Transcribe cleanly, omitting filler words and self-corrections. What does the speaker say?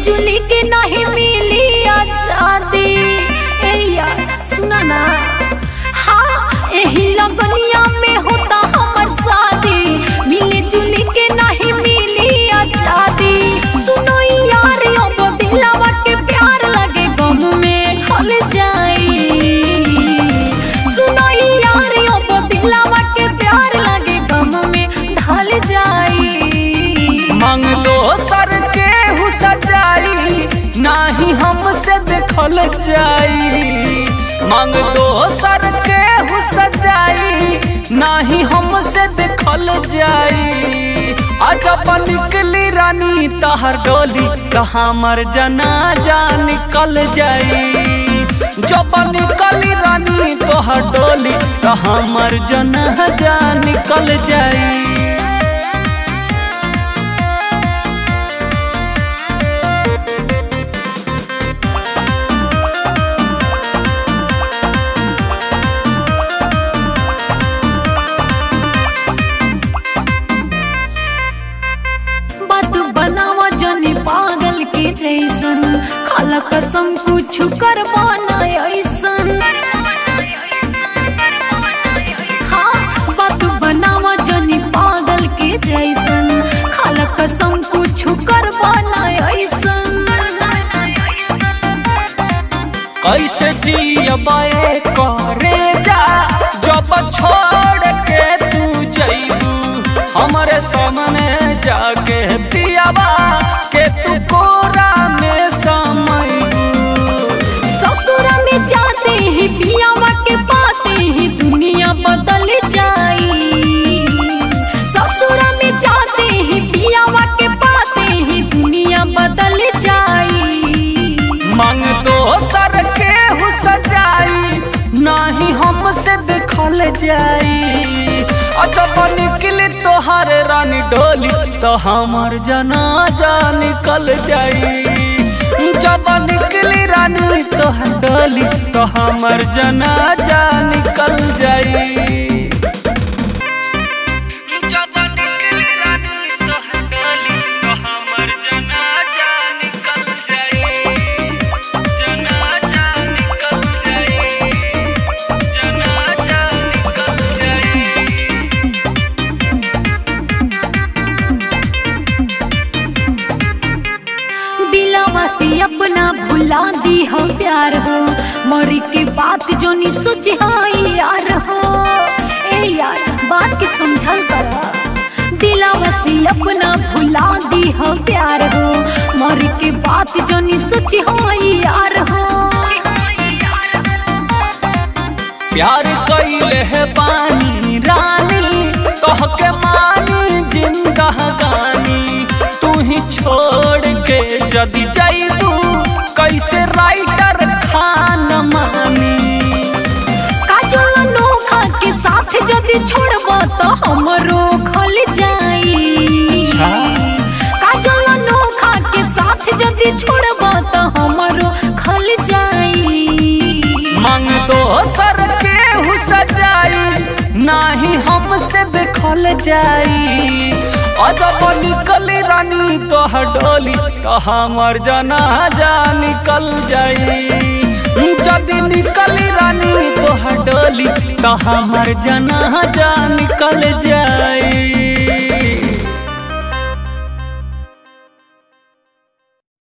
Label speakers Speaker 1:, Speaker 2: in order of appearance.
Speaker 1: जुली के नहीं मिली आजादी। ए यार सुना ना, हाँ यही लगनिया में होता हमर शादी, मिले जुली के नहीं मिली आजादी। सुनो यार अब दिलवा के प्यार लगे गम में ढल जाई। सुनो यार अब दिलवा के प्यार लगे गम में ढल जाई।
Speaker 2: मांग लो सर के हु सजाई, नाही हमसे देखल जाई। मांग लो सर के हु सजाई, नाही हमसे देखल जाई। अजब निकली रानी तहर डोली, कहाँ मर जनाजा निकल जाई। जब निकली रानी तोहर डोली, कहाँ मर जनाजा निकल जाई।
Speaker 1: पागल के जैसन खाला कसम कुछ करवाना ऐसन। हाँ बात बनावा जनी पागल के जैसन, खाला कसम कुछ करवाना ऐसन।
Speaker 2: कैसे जियबे करे जा जब छोड़ के तू जइबू, हमरे सामने जाके पियाबा के तू कोरा में समयबू।
Speaker 1: ससुरा में जाते ही पियावा के पाते ही दुनिया बदल जाई। ससुरा में जाते ही पियावा के पाते ही दुनिया बदल जाई।
Speaker 2: मांग दो सर के हु सजाई, नाही हमसे देखल जाई। जब निकली तोहर रानी डोली, तो हमर जनाजा निकल जाई। जब निकली रानी तोहर डोली, तो हमर जनाजा निकल जाई।
Speaker 1: अपना भुला दी हो प्यार हो, मरी के बात जो नहीं सोचे हाँ यार हो। ए यार बात के समझल करा, दिलावा से अपना भुला दी हो प्यार हो, मरी के बात जो नहीं सोचे हाँ यार हो।
Speaker 2: प्यार कइले है पानी रानी, तोहके मानी जिंदगानी। तू ही छोड़ के जदी जाइबू, कैसे राइटर खान मानी।
Speaker 1: काजल नोखा के साथ जदी छोड़बा तो हमरो खल जाई। काजल नोखा के साथ जदी छोड़बा तो हमरो खल जाई।
Speaker 2: मांग दो सर के हु सजाई, नाही हमसे देखल जाई। जब निकली रानी तोहर डोली, तो हमर जनाजा निकल जाई। जदी निकली रानी तोहर डोली, तो हमर जनाजा